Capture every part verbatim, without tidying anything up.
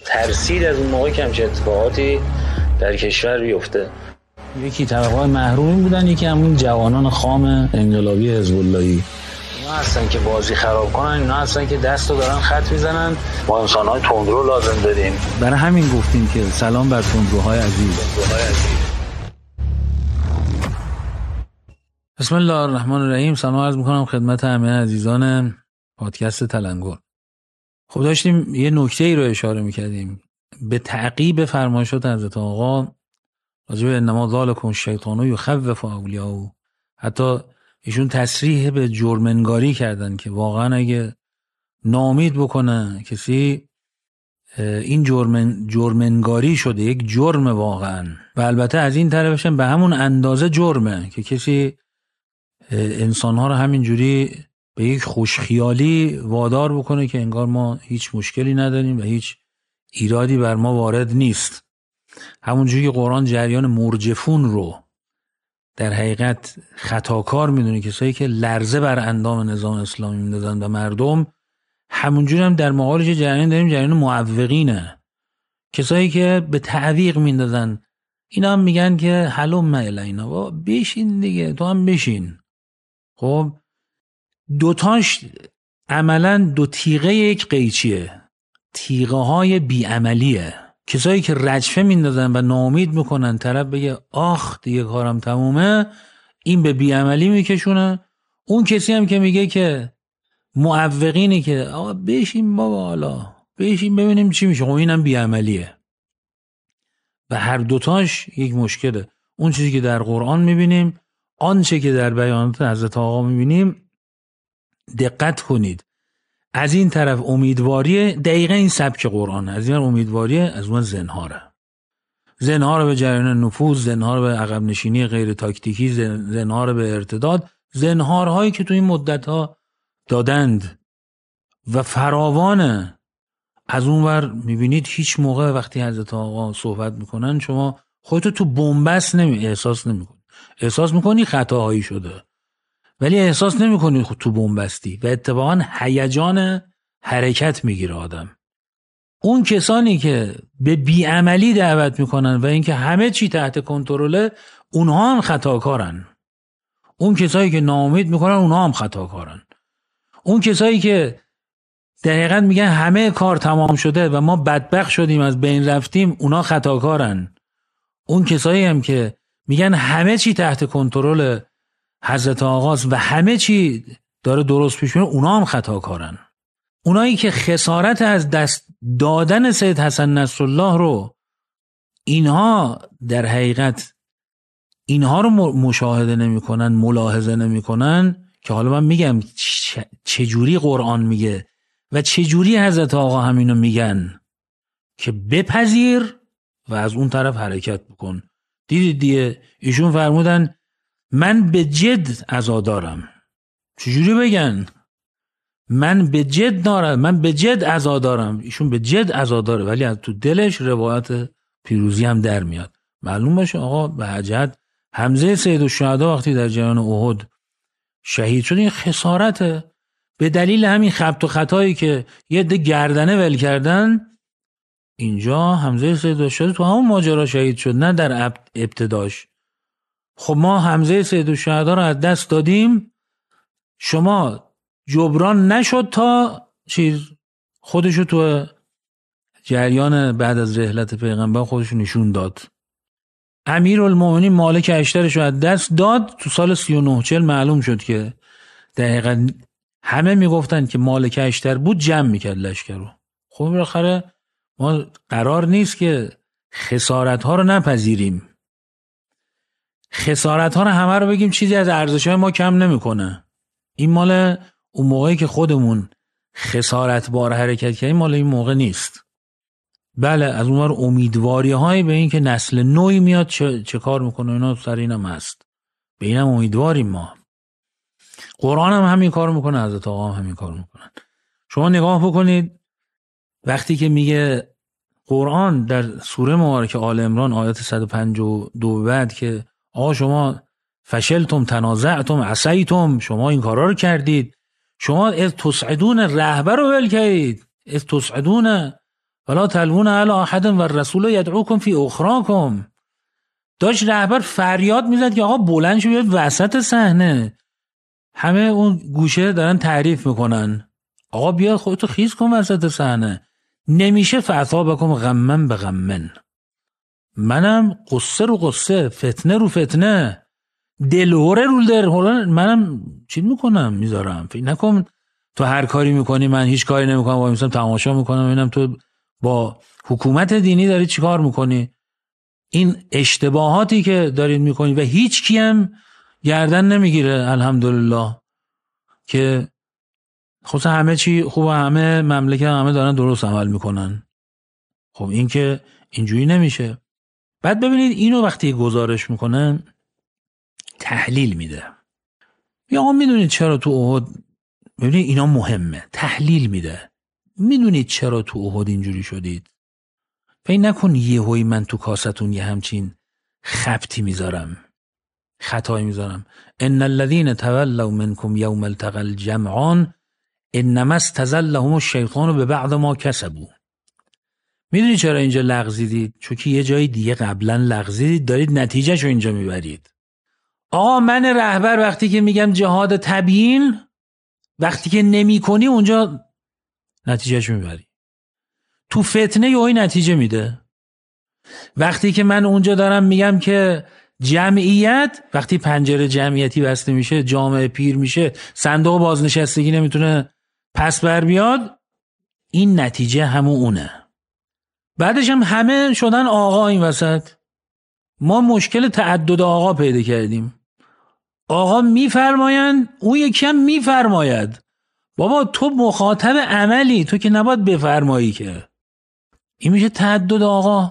ترسید از اون موقع که همچه اتفاقاتی در کشور بیفته. یکی طبقات محرومی بودن، یکی همون جوانان خام انقلابی حزب اللهی. اینا هستن که بازی خراب کنن، اینا هستن که دستو دارن خط میزنن. ما انسان‌های تندرو لازم داریم. برای همین گفتیم که سلام بر تندروهای عزیز. بسم الله الرحمن الرحیم. سلام عرض میکنم خدمت همه عزیزان پادکست تلنگر. خب داشتیم یه نکته ای رو اشاره میکردیم به تعقیب فرمایشات حضرت آقا راجع به انما ذالکم الشیطان یخوف اولیاءه. حتی ایشون تصریح به جرمنگاری کردن که واقعا اگه ناامید بکنه کسی، این جرمن جرمنگاری شده، یک جرم واقعا. و البته از این طرفش به همون اندازه جرمه که کسی انسانها رو همینجوری به یک خوشخیالی وادار بکنه که انگار ما هیچ مشکلی نداریم و هیچ ایرادی بر ما وارد نیست. همونجوری که قرآن جریان مرجفون رو در حقیقت خطاکار میدونه، کسایی که لرزه بر اندام نظام اسلامی میندازن و مردم، همونجوری هم در مقابلش جریان داریم، جریان معوقینه، کسایی که به تعویق میندازن. اینا هم میگن که حلم الینا، با بشین دیگه، تو هم بشین. خب دوتاش عملا دو تیغه یک قیچیه، تیغه های بیعملیه. کسایی که رجفه میندازن و ناامید میکنن طرف بگه آخ دیگه کارم تمومه، این به بیعملی میکشونه. اون کسی هم که میگه که معوقینی که آقا بشین بابا، حالا بشین ببینیم چی میشه، خب اینم بیعملیه. و هر دوتاش یک مشکله. اون چیزی که در قرآن میبینیم، آنچه که در بیانات حضرت آقا میبینیم، دقت کنید. از این طرف امیدواریه، دقیقا این سبک قرآن، از این امیدواریه، از اون زنهاره. زنهاره به جریان نفوذ، زنهاره به عقب نشینی غیر تاکتیکی، زنهاره به ارتداد، زنهارهایی که تو این مدتها دادند و فراوانه. از اون ور میبینید هیچ موقع وقتی حضرت آقا صحبت میکنن شما خودتو تو بنبست نمی احساس نمیکنی. احساس میکنی خطاهایی شده ولی احساس نمیکنی خود تو بنبستی و اتفاقا هیجان حرکت میگیره آدم. اون کسانی که به بیعملی دعوت میکنن و اینکه همه چی تحت کنترله، اونها هم خطاکارن. اون کسایی که ناامید میکنن، اونها هم خطاکارن. اون کسایی که در حقیقت میگن همه کار تمام شده و ما بدبخت شدیم از بین رفتیم، اونها خطاکارن. اون کسایی هم که میگن همه چی تحت کنترل حضرت آقاست و همه چی داره درست پیش میره، اونها هم خطاکارن. اونایی که خسارت از دست دادن سید حسن نصرالله رو، اینها در حقیقت اینها رو مشاهده نمی کنن، ملاحظه نمی کنن، که حالا من میگم چجوری قرآن میگه و چجوری حضرت آقا همینو میگن که بپذیر و از اون طرف حرکت بکن. دیدید دیگه، ایشون فرمودن من به جد عزادارم. چجوری بگن من به جد دارم، من به جد عزادارم؟ ایشون به جد عزاداره ولی از تو دلش روایت پیروزی هم در میاد. معلوم باشه آقا به حجت حمزه سید الشهدا وقتی در جریان احد شهید شد، این خسارته. به دلیل همین خبط و خطایی که یه عده گردنه ول کردن، اینجا حمزه سید الشهدا تو همون ماجرا شهید شد، نه در ابتداش. خب ما حمزه سید الشهدا رو از دست دادیم، شما جبران نشد تا چیز خودشو تو جریان بعد از رحلت پیغمبر خودشو نشون داد. امیرالمومنین مالک اشترش رو از دست داد. تو سال سی و نه چهل معلوم شد که دقیقا همه میگفتن که مالک اشتر بود، جمع میکرد لشکر رو. خب بالاخره ما قرار نیست که خسارت ها رو نپذیریم، خسارت ها رو همه رو بگیم چیزی از ارزش های ما کم نمیکنه. این مال اون موقعی که خودمون خسارت بار حرکت کردیم، مال این موقع نیست. بله از اون ور امیدواری های به این که نسل نوی میاد چه, چه کار میکنه، اینا سر اینم هست، به اینم امیدواریم ما. قرآن هم همین کار میکنه، حضرت آقا هم همین کار میکنن. شما نگاه بکنید وقتی که میگه قرآن در سوره مبارکه آل عمران آیات صد و پنجاه و دو بعد که آقا شما فشلتم تنازعتم عصیتم، شما این کارا رو کردید، شما از تصعدون رهبر رو ول کردید، از تصعدون ولا تلوون علی احد و الرسول یدعوکم فی اخراکم. داشت رهبر فریاد میزد که آقا بلند شو بیاد وسط صحنه. همه اون گوشه دارن تعریف میکنن آقا بیا خودتو خیز کن وسط صحنه. نمیشه فاصابکم غمن به غمن. منم قصه رو قصه، فتنه رو فتنه، دلهوره رو دلهوره، منم چی میکنم میذارم. فکر نکن تو هر کاری میکنی من هیچ کاری نمیکنم، وای میسم تماشا میکنم ببینم تو با حکومت دینی داری چی کار میکنی. این اشتباهاتی که دارید میکنی و هیچ کیم گردن نمیگیره الحمدلله که خود همه چی خوبه، همه مملکت همه دارن درست عمل میکنن. خب این که اینجوری نمیشه. بعد ببینید اینو وقتی گزارش میکنه تحلیل میده. یا آقا میدونید چرا تو احد، ببینید اینا مهمه، تحلیل میده. میدونید چرا تو احد اینجوری شدید؟ فکر نکن یهویی من تو کاستون یه همچین خبطی میذارم، خطایی میذارم. ان الذين تولوا منكم يوم التقى الجمعان انما استزلهم الشیطان ببعض ما کسبوا. میدونی چرا اینجا لغزیدید؟ چون که یه جای دیگه قبلا لغزیدید، دارید نتیجهشو اینجا میبرید. آقا من رهبر وقتی که میگم جهاد تبیین، وقتی که نمی کنی اونجا نتیجهشو میبری. تو فتنه یهویی نتیجه میده. وقتی که من اونجا دارم میگم که جمعیت، وقتی پنجره جمعیتی بسته میشه، جامعه پیر میشه، صندوق بازنشستگی نمیتونه پس بر بیاد، این نتیجه همون اونه. بعدش هم همه شدن آقا این وسط. ما مشکل تعدد آقا پیدا کردیم. آقا میفرمایند، اون یکی هم میفرماید. بابا تو مخاطب عملی، تو که نباید بفرمایی که. این میشه تعدد آقا.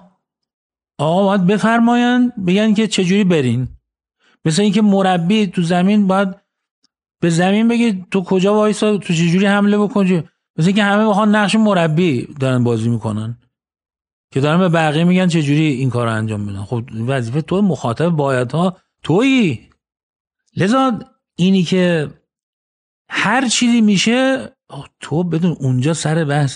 آقا باید بفرمایند، بگن که چجوری برین. مثل این که مربی تو زمین باید به زمین بگه تو کجا وایسا، تو چجوری حمله بکن. مثل این که همه بخوان نقش مربی دارن بازی میکنن که دارن به بقیه میگن چجوری این کار رو انجام بدن. خب وظیفه تو مخاطب بایدها تویی. لذا اینی که هر چیزی میشه تو بدون اونجا سر بحث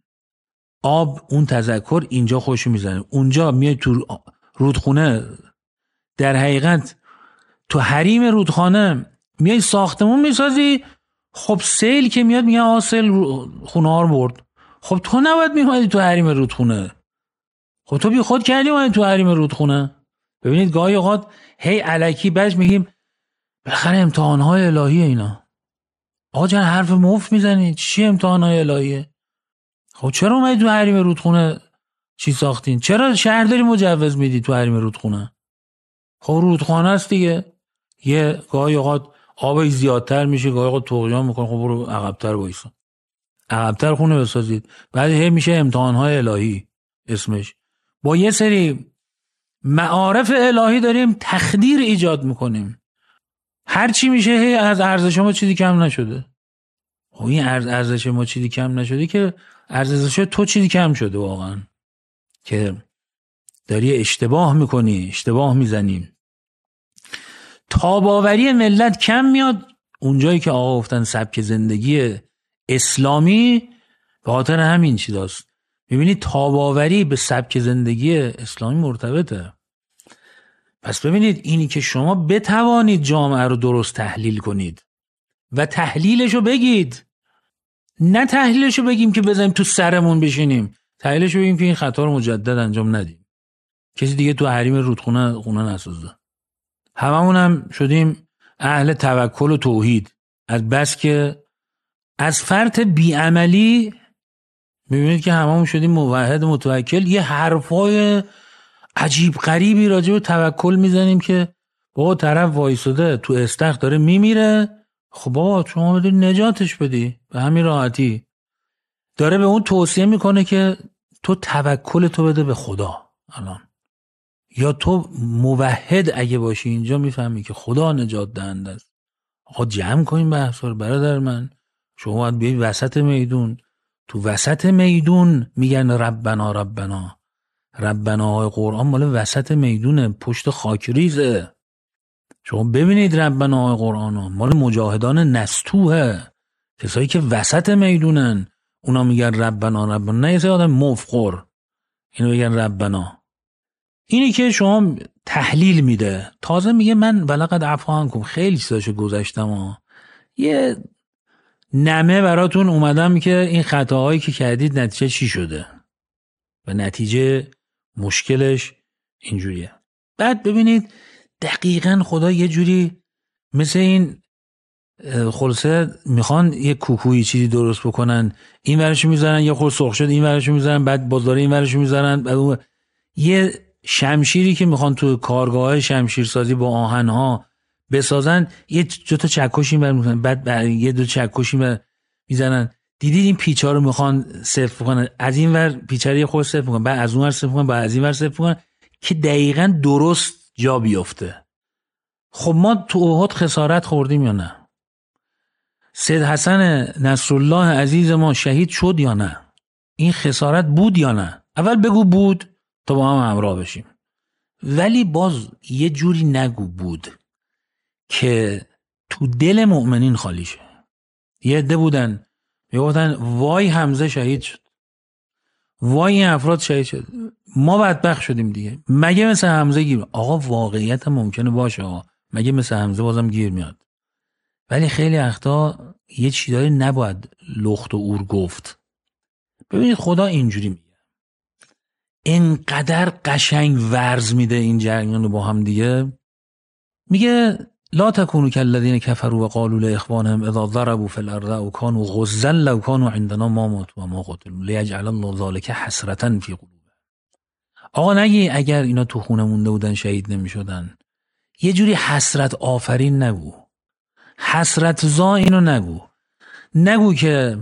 آب اون تذکر اینجا خوش میزنه، اونجا میای تو رودخونه، در حقیقت تو حریم رودخانه میای ساختمون میسازی. خب سیل که میاد میگه آ سیل خونه ها رو برد. خب تو نباید میومدی تو حریم رودخونه. خب تو بی خود کردی اومدی تو حریم رودخونه. ببینید گاهی اوقات هی الکی بج میگیم بالاخره امتحانهای الهیه اینا. آقا جان حرف مفت میزنید، چی امتحانهای الهیه؟ خب چرا اومدی تو حریم رودخونه چی ساختین؟ چرا شهرداری مجوز میدی تو حریم رودخونه؟ خب رودخانه است دیگه. یه گاهی اوقات آبش زیادتر میشه، گاهی اوقات طغیان میکنه. خب برو عقب‌تر وایسا، عقب‌تر خونه بسازید. بعد هی میشه امتحانهای الهی اسمش. با یه سری معارف الهی داریم تخدیر ایجاد میکنیم. هر چی میشه هی از ارزش ما چیزی کم نشده. خب این ارزش ما چیزی کم نشده که ارزش تو چیزی کم شده واقعا، که داری اشتباه میکنی، اشتباه میزنیم. تاباوری ملت کم میاد اونجایی که آقا گفتن سبک زندگی اسلامی به خاطر همین چیزاست. میبینی تاباوری به سبک زندگی اسلامی مرتبطه. پس ببینید اینی که شما بتوانید جامعه رو درست تحلیل کنید و تحلیلشو بگید، نه تحلیلشو بگیم که بزنیم تو سرمون بشینیم، تحلیلشو بگیم که این خطا رو مجدد انجام ندیم، کسی دیگه تو حریم رودخونه خونه نسازه. هممون هم شدیم اهل توکل و توحید، از بس که از فرط بیعملی میبینید که هممون شدیم موحد متوکل. یه حرفای عجیب غریبی راجع به توکل میزنیم که بابا طرف وایساده تو استخر داره میمیره، خب بابا شما بدید نجاتش بدی به همین راحتی. داره به اون توصیه میکنه که تو توکل تو بده به خدا. الان یا تو موحد اگه باشی اینجا میفهمی که خدا نجات دهنده است. آقا جمع کنیم بحثا رو برادر من. شما باید بیایی وسط میدون. تو وسط میدون میگن ربنا ربنا. ربنا های قرآن مال وسط میدونه، پشت خاکریزه. شما ببینید ربنا های قرآن مال مجاهدان نستوه، کسایی که وسط میدونن. اونا میگن ربنا ربنا، نه یه سری آدم مفقر اینو بگن ربنا. اینی که شما تحلیل میده، تازه میگه من ولقد عفا عنکم، خیلی چیزاشو گذاشتم ها، یه نمه براتون اومدم که این خطاهایی که کردید نتیجه چی شده و نتیجه مشکلش اینجوریه. بعد ببینید دقیقاً خدا یه جوری مثل این خلاصه میخوان یه کوکویی چیزی درست بکنن، این ورشو میذارن یه خورده سرخ شد، این ورشو میذارن بعد بازار این ورشو میذارن، بعد اون یه شمشیری که میخوان تو کارگاه شمشیرسازی با آهنها بسازن، یه دو تا چکش این ور میذارن، بعد, بعد یه دو چکش این ور میزنن. دیدید این پیچا رو میخوان صفر کنن، از این ور پیچا رو یه خورده صفر کنن، بعد از اون ور صفر کنن، بعد از این ور صفر کنن که دقیقاً درست جا بیفته. خب ما تو احد خسارت خوردیم یا نه؟ سید حسن نصرالله عزیز ما شهید شد یا نه؟ این خسارت بود یا نه؟ اول بگو بود تا با هم همراه بشیم، ولی باز یه جوری نگو بود که تو دل مؤمنین خالی شه. یه عده بودن میگفتن وای حمزه شهید شد، وای این افراد شهید شد، ما بدبخت شدیم دیگه، مگه مثل حمزه گیر؟ آقا واقعیت ممکنه باشه آقا، مگه مثل حمزه بازم گیر میاد، ولی خیلی وقتا یه چیزایی نباید لخت و اور گفت. ببینید خدا اینجوری میگه، اینقدر قشنگ ورز میده این جریان رو با هم دیگه، میگه لا تکونوا کالذین کفروا وقالوا لاخوانهم اذا ضربوا فی الارض او كانوا غزا لو كانوا عندنا ما ماتوا وما قتلوا لیجعل الله ذلک حسرة فی قلوبهم. آقا نگی اگر اینا تو خونه مونده بودن شهید نمیشدن، یه جوری حسرت آفرین نگو، حسرت زا اینو نگو، نگو که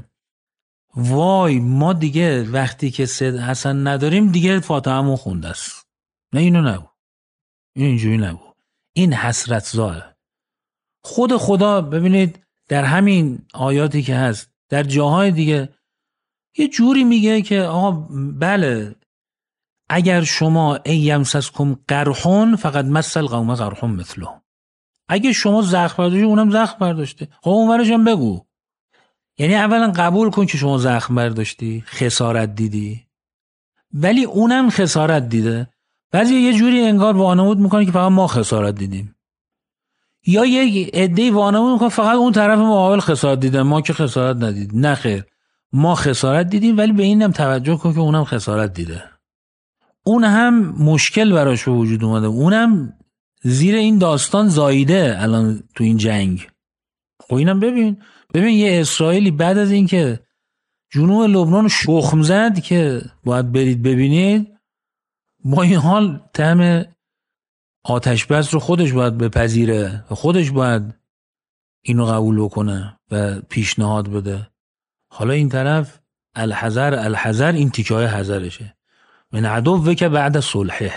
وای ما دیگه وقتی که سید حسن نداریم دیگه فاتحه همون خونده است. نه اینو نگو، این اینجوری نگو، این حسرت زاه. خود خدا ببینید در همین آیاتی که هست در جاهای دیگه یه جوری میگه که آقا بله اگر شما ای یمسسکم قرحون فقط مثل قوم قرحون مثله، اگه شما زخم برداشتی اونم زخم برداشته، خب اونورش هم بگو. یعنی اولا قبول کن که شما زخم برداشتی، خسارت دیدی، ولی اونم خسارت دیده. بعضی یه جوری انگار وانمود میکنه که فقط ما خسارت دیدیم، یا یک عده‌ای وانمود میکنه فقط اون طرف مقابل خسارت دیده، ما که خسارت ندید. نه خیر، ما خسارت دیدیم، ولی به اینم توجه کن که اونم خسارت دیده، اون هم مشکل براش به وجود اومده، اونم زیر این داستان زاییده الان تو این جنگ. خب اینم ببین ببین یه اسرائیلی بعد از این که جنوب لبنان شخم زد که باید برید ببینید، با این حال طعم آتش بس رو خودش باید بپذیره و خودش باید اینو قبول بکنه و پیشنهاد بده. حالا این طرف الحذر الحذر، این تیکه های حذرشه، من عدو که بعد صلحه،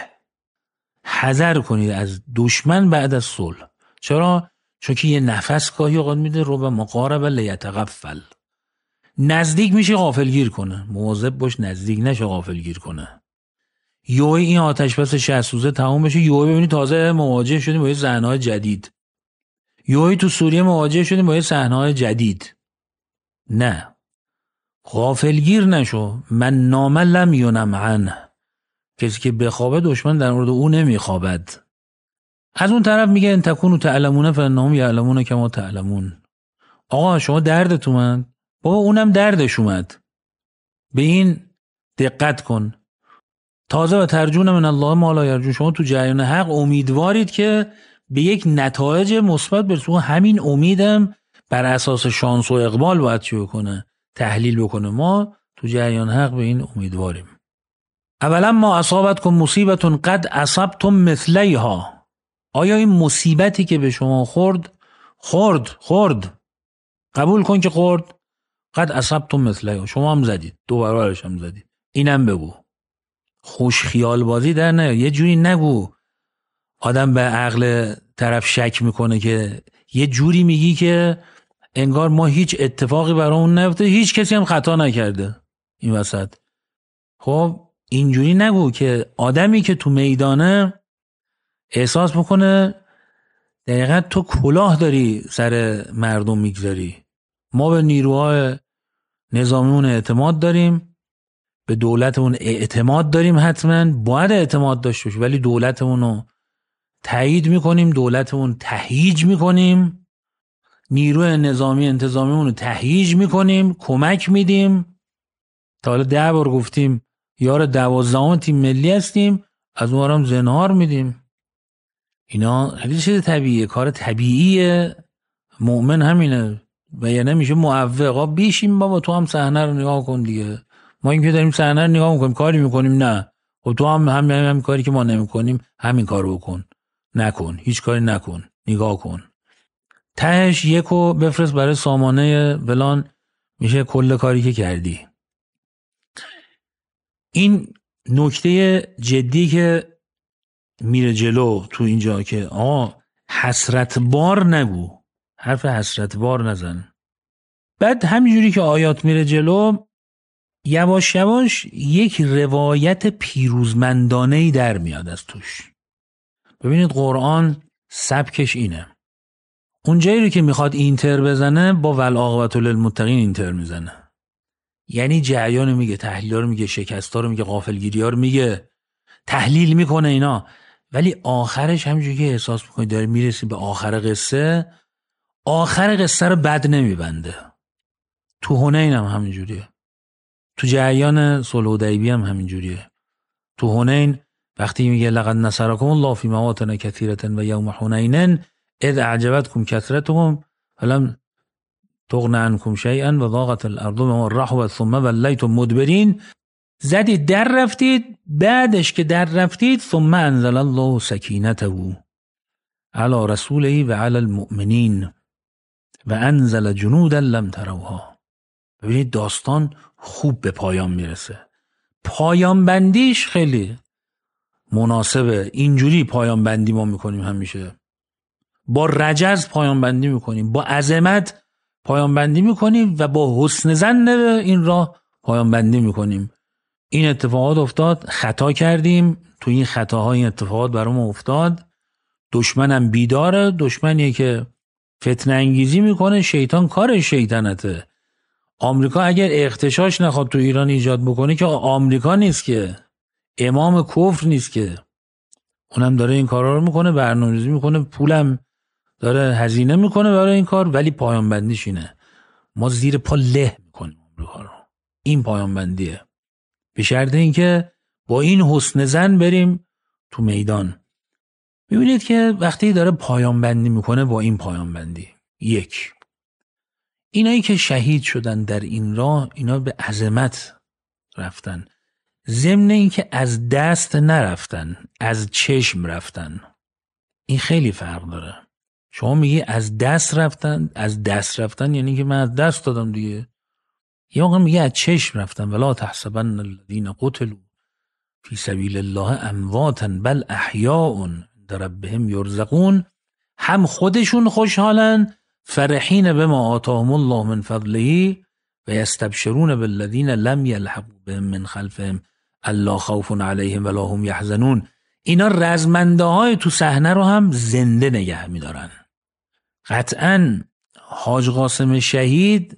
حذر کنید از دشمن بعد از صلح. چرا؟ چون که یه نفس گاهی اوقات میده رو به مقارب لیتغفل، نزدیک میشه غافلگیر کنه، مواظب باش نزدیک نشه غافلگیر کنه. یوهی این آتش بس شصت روزه تموم بشه، یوهی ببینید تازه مواجه شدیم با یه صحنه‌های جدید، یوهی تو سوریه مواجه شدیم با یه صحنه‌های جدید. نه، غافلگیر نشو، من نام لم ینم عنه، کسی که بخوابه دشمن در مورد او نمیخوابد. از اون طرف میگه ان تکونوا تعلمون فانهم یعلمون کما تعلمون. آقا شما دردت اومد، بابا اونم دردش اومد، به این دقت کن. تازه و ترجون من الله ما لا یرجون، شما تو جریان حق امیدوارید که به یک نتایج مثبت برسید، همین امیدم بر اساس شانس و اقبال باید چی بکنه؟ تحلیل بکنه. ما تو جریان حق به این امیدواریم. اولا ما اصابتکم مصیبتون قد اصبتم مثلیها، آیا این مصیبتی که به شما خورد خورد خورد قبول کن که خورد، قد اصبتم مثلیها، شما هم زدید، دو برابرش هم زدید. اینم بگو، خوش خیال بازی در نه، یه جوری نگو آدم به عقل طرف شک میکنه که یه جوری میگی که انگار ما هیچ اتفاقی برامون نیفته، هیچ کسی هم خطا نکرده این وسط. خب اینجوری نگو که آدمی که تو میدانه احساس بکنه دقیقا تو کلاه داری سر مردم میگذاری. ما به نیروهای نظامیمون اعتماد داریم، به دولتمون اعتماد داریم، حتما باید اعتماد داشته باشیم، ولی دولتمون رو تایید میکنیم، دولتمون تهییج میکنیم، نیروی نظامی انتظامیمون رو تهییج میکنیم، کمک میدیم. تا حالا ده بار گفتیم یار دوازدهم تیم ملی هستیم، از اون هم زنهار میدیم. اینا خیلی چیز طبیعیه، کار طبیعیه. مؤمن همینه و یعنی میشه معوق. بیشیم بابا تو هم صحنه رو نگاه کن دیگه، ما این که داریم صحنه رو نگاه میکنیم کاری میکنیم، نه خب تو هم همین هم, هم کاری که ما نمیکنیم همین کارو بکن، نکن، هیچ کاری نکن، نگاه کن. تهش یکو بفرست برای سامانه فلان، میشه کل کاری که کردی. این نکته جدی که میره جلو تو اینجا که آقا حسرت بار نگو، حرف حسرت بار نزن. بعد همینجوری که آیات میره جلو یواش یواش یک روایت پیروزمندانه‌ای در میاد از توش. ببینید قرآن سبکش اینه، اونجایی رو که میخواد اینتر بزنه با والعاقبة للمتقین اینتر میزنه، یعنی جریان میگه، تحلیل رو میگه، شکستا رو میگه، غافلگیری ها رو میگه، تحلیل میکنه اینا، ولی آخرش همینجوری که احساس میکنی داره میرسی به آخر قصه، آخر قصه رو بد نمیبنده. تو حنین هم همینجوریه، تو جریان صلح حدیبیه هم همینجوریه. تو حنین وقتی میگه لقد نصرکم الله فی مواطن کثیرة و یوم حنین اذ اعجبتکم کثرتکم فلم تغن عنکم شیئا و ضاقت الارض بما رحبت ثم ولیتم مدبرین، زدید در رفتید، بعدش که در رفتید ثم انزل الله سکینته علی رسوله و علی المؤمنین و انزل جنودا لم تروها. ببینید داستان خوب به پایان میرسه، پایان بندیش خیلی مناسبه. اینجوری پایان بندی ما میکنیم همیشه، با رجز پایان بندی میکنیم، با عظمت پایان بندی میکنیم و با حسن ظن این راه پایان بندی میکنیم. این اتفاقات افتاد، خطا کردیم، تو این خطاها این اتفاقات برام افتاد. دشمنم بیداره، دشمنیه که فتنه انگیزی میکنه، شیطان کار شیطنته. آمریکا اگر اغتشاش نخواد تو ایران ایجاد بکنه که آمریکا نیست که، امام کفر نیست که، اونم داره این کارا رو میکنه، برنامه‌ریزی میکنه، پولم داره هزینه میکنه برای این کار، ولی پایان بندیش اینه، ما زیر پا له میکنیم آمریکا رو. این پایان بندیه، به شرط اینکه با این حسن ظن بریم تو میدان. میبینید که وقتی داره پایان بندی میکنه با این پایان بندی، یک، اینایی که شهید شدن در این راه اینا به عظمت رفتن، ضمن این که از دست نرفتن، از چشم رفتن. این خیلی فرق داره. شما میگی از دست رفتن، از دست رفتن یعنی که من از دست دادم دیگه. یه موقع میگه از چشم رفتن، ولا تحسبن الذین قتلوا فی سبیل الله امواتا بل احیاء عند ربهم یرزقون. هم خودشون خوشحالن، فرحین بما آتاهم الله من فضله و یستبشرون بالذین لم یلحقوا بهم من خلفهم الا خوف علیهم ولا هم یحزنون. اینا رزمنده های تو صحنه رو هم زنده نگه میدارن. قطعاً حاج قاسم شهید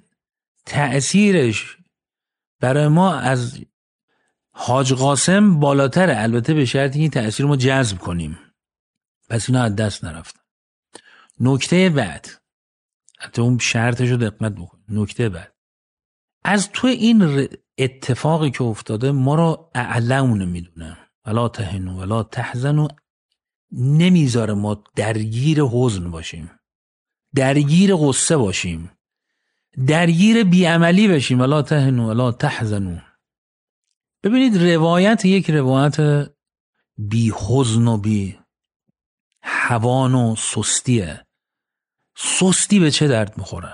تأثیرش برای ما از حاج قاسم بالاتره، البته به شرطی این تأثیر ما جذب کنیم. پس اینا از دست نرفتن. نکته بعد، حتی اون شرطش رو دقت بکن، نکته بعد، از تو این اتفاقی که افتاده ما رو اعلمونه میدونه، ولا تهنوا ولا تحزنوا، نمیذاره ما درگیر حزن باشیم، درگیر غصه باشیم، درگیر بیعملی بشیم. ولا تهنوا ولا تحزنوا. ببینید روایت یک روایت بی حزن و بی هوان و سستیه. سستی به چه درد میخوره؟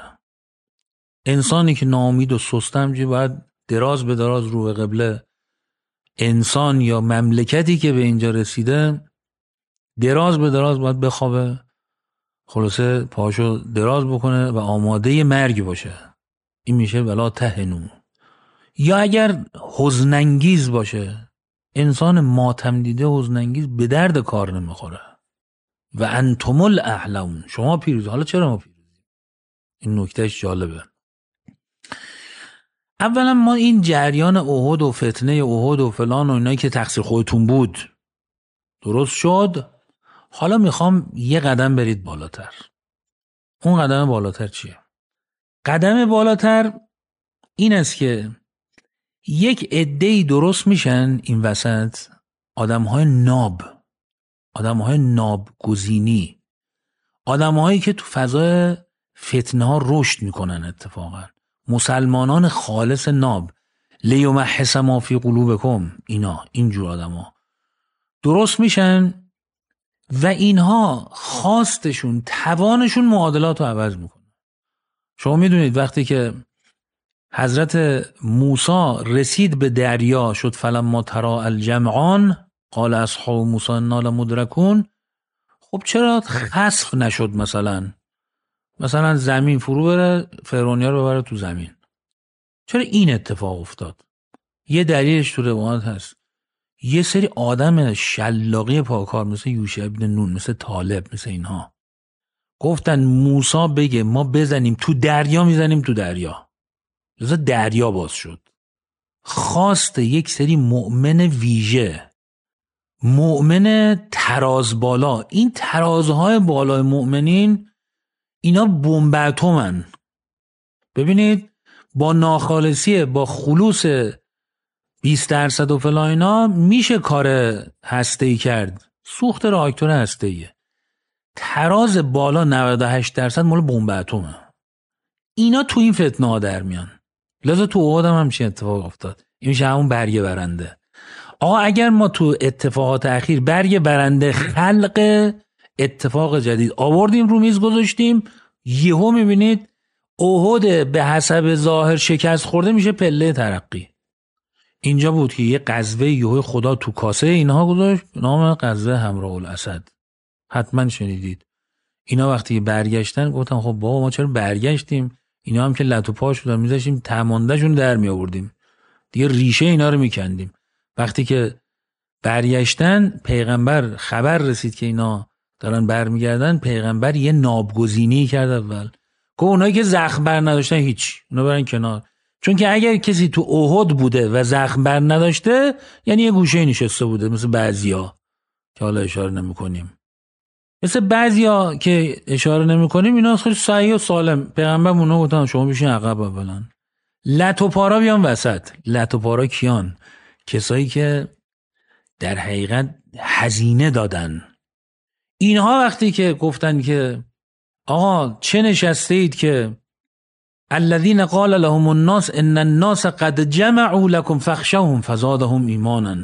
انسانی که ناامید و سست همجی باید دراز به دراز رو به قبله. انسان یا مملکتی که به اینجا رسیده دراز به دراز باید بخوابه، خلاصه پاشو دراز بکنه و آماده مرگ باشه. این میشه ولا تهنو. یا اگر حزن‌انگیز باشه، انسان ماتم دیده حزن‌انگیز به درد کار نمیخوره. و انتم الاعلون، شما پیروز. حالا چرا ما پیروزیم؟ این نکتهش جالبه. اولا ما این جریان احد و فتنه احد و فلان و اینایی که تقصیر خودتون بود درست شد، حالا میخوام یه قدم برید بالاتر. اون قدم بالاتر چیه؟ قدم بالاتر این است که یک عده‌ای درست میشن این وسط، آدم‌های ناب، آدم‌های نابگزینی، آدم‌هایی که تو فضای فتنه ها رشد میکنن، اتفاقا مسلمانان خالص ناب، لیمحص ما فی قلوبکم، اینا اینجور آدم‌ها درست میشن و اینها خواستشون توانشون معادلات رو عوض میکنه. شما میدونید وقتی که حضرت موسی رسید به دریا، شد فلما ترا الجمعان قال اصحاب موسی انا لمدرکون، خب چرا خسف نشد؟ مثلا مثلا زمین فرو بره، فرعونیا رو ببره تو زمین. چرا این اتفاق افتاد؟ یه دلیلش تو روایات هست. یه سری آدم شلاقی پاکار مثل یوشع ابن نون، مثل طالب، مثل اینها گفتن موسی بگه ما بزنیم تو دریا، میزنیم تو دریا، لذا دریا باز شد. خواست یک سری مؤمن ویژه، مؤمن تراز بالا. این ترازهای بالای مؤمنین اینا بمب اتمن. ببینید با ناخالصی، با خلوص بیست درصد و فلان اینا میشه کار هسته‌ای کرد، سوخت راکتور هسته‌ایه. تراز بالا نود و هشت درصد مال بمب اتمه. اینا تو این فتنه ها در میان. لذا تو احد هم همچین اتفاق افتاد. این میشه همون برگ برنده. آقا اگر ما تو اتفاقات اخیر برگ برنده خلق اتفاق جدید آوردیم رو میز گذاشتیم، یهو میبینید احد به حسب ظاهر شکست خورده میشه پله ترقی. اینجا بود که یه غزوه یهو خدا تو کاسه اینها گذاشت، نام غزوه همراه الاسد. حتما شنیدید. اینا وقتی برگشتن گفتن خب بابا ما چرا برگشتیم؟ اینا هم که لط و پا شدن، میذاشیم تماندهشون در می آوردیم دیگه، ریشه اینا رو میکندیم. وقتی که برگشتن، پیغمبر خبر رسید که اینا دارن برمیگردن، پیغمبر یه نابگزینی کرد. اول گفت اونایی که زخم بر نداشتن هیچ، اونا برن کنار. چون که اگر کسی تو احد بوده و زخم بر نداشته، یعنی یه گوشه نشسته بوده، مثل بعضیا که حالا اشاره نمی کنیم، مثل بعضیا که اشاره نمی کنیم، اینا خیلی صحیح و سالم. پیغمبر اونا گفتن شما بشین عقب. اولا لط و پارا بیان وسط. لط و پارا کیان؟ کسایی که در حقیقت هزینه دادن. اینها وقتی که گفتن که آقا چه نشسته اید که الذين قال لهم الناس ان الناس قد جمعوا لكم فاخشوهم فزادهم ایمانا،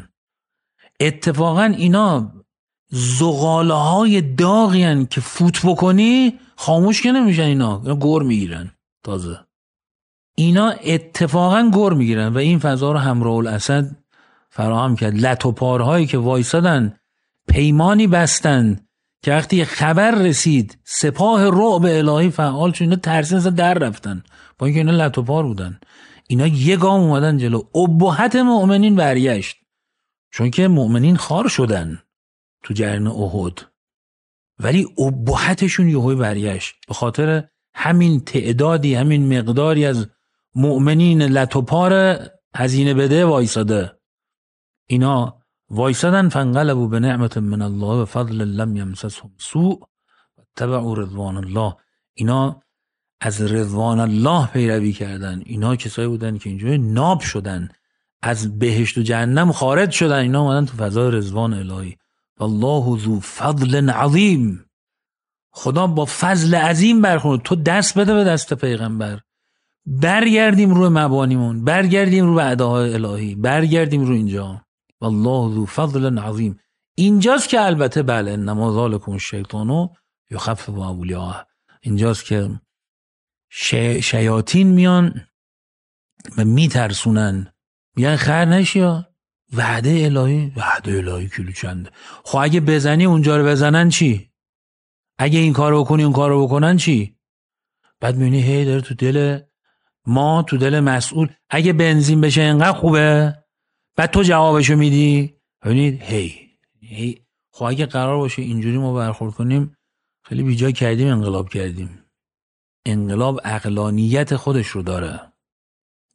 اتفاقا اینا زغاله های داغی هن که فوت بکنی خاموش که نمیشن. اینا اینا گر میگیرن. تازه اینا اتفاقا گر میگیرن و این فضا رو همراه الاسد فراهم کرد. لط و پارهایی که وایسادن، پیمانی بستن که وقتی خبر رسید سپاه رعب الهی فعال شد، اینا ترسیدن در رفتن، با اینکه اینا لط و پار بودن. اینا یه گام اومدن جلو. ابهت مؤمنین برگشت، چون که مؤمنین خار شدن تو جریان احد، ولی ابهتشون یهویی برگشت. به خاطر همین تعدادی، همین مقداری از مؤمنین لط و پار هزینه بده وایساده، اینا وایسادن. فانقلبوا بنعمت من الله و فضل لم یمسسهم سوء واتبعوا رضوان الله. اینا از رضوان الله پیروی کردن. اینا کسایی بودن که اینجوری ناب شدن، از بهشت و جهنم خارج شدن، اینا اومدن تو فضای رضوان الهی. والله ذو فضل عظیم. خدا با فضل عظیم برخورد. تو دست بده به دست پیغمبر، برگردیم روی مبانیمون، برگردیم روی وعده‌های الهی، برگردیم روی اینجا. والله ذو فضل عظیم. اینجاست که البته بله انما ذالکم الشیطان یخفف اولیاءه. اینجاست که شی... شیاطین میان و میترسونن، میگن خر نشیا، وعده الهی. وعده الهی کیلو چنده؟ خب اگه بزنی اونجا رو بزنن چی؟ اگه این کارو بکنی اون کارو بکنن چی؟ بعد میبینی هی داره تو دل ما، تو دل مسئول، اگه بنزین بشه اینقدر خوبه، بعد تو جوابشو میدی. ببینید هی هی خب اگه قرار باشه اینجوری ما برخورد کنیم، خیلی بیجا کردیم، انقلاب کردیم. انقلاب عقلانیت خودش رو داره.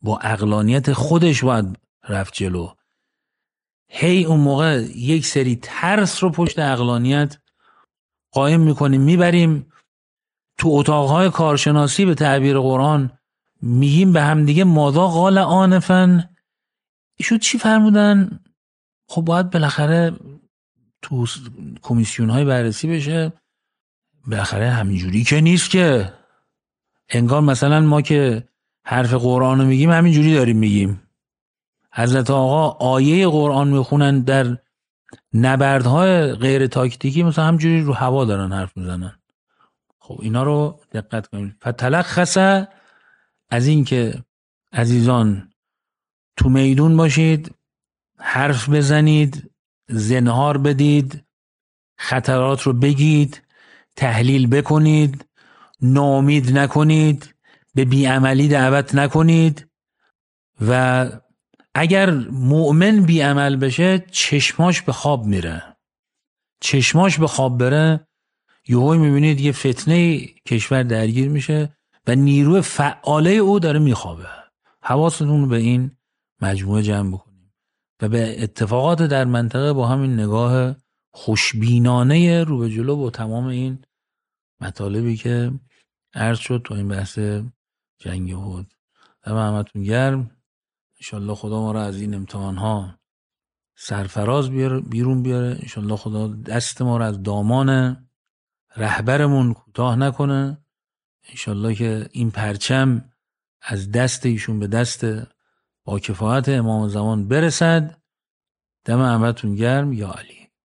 با عقلانیت خودش باید رفت جلو. هی اون موقع یک سری ترس رو پشت عقلانیت قایم میکنیم، میبریم تو اتاقهای کارشناسی، به تعبیر قرآن میگیم به هم دیگه ماذا قال آنفا، ایشون چی فرمودن؟ خب باید بالاخره تو کمیسیون های بررسی بشه. بالاخره همینجوری که نیست که، انگار مثلا ما که حرف قرآن رو میگیم همینجوری داریم میگیم. حضرت آقا آیه قرآن میخونن در نبردهای غیر تاکتیکی مثلا همینجوری رو هوا دارن حرف میزنن. خب اینا رو دقت کنید. فتلخص، از این که عزیزان تو میدون باشید، حرف بزنید، زنهار بدید، خطرات رو بگید، تحلیل بکنید، ناامید نکنید، به بیعملی دعوت نکنید و اگر مؤمن بیعمل بشه چشماش به خواب میره. چشماش به خواب بره یهو میبینید یه فتنه کشور درگیر میشه و نیروی فعاله او داره میخوابه. حواستون به این مجموعه جمع بکنیم و به اتفاقات در منطقه با همین نگاه خوشبینانه رو به جلو با تمام این مطالبی که عرض شد تو این بحث جنگ احد. دم همتون گرم. انشالله خدا ما را از این امتحان ها سرفراز بیاره، بیرون بیاره. انشالله خدا دست ما را از دامان رهبرمون کوتاه نکنه. انشالله که این پرچم از دست ایشون به دست با کفایت امام زمان برسد. دم همتون گرم. یا علی.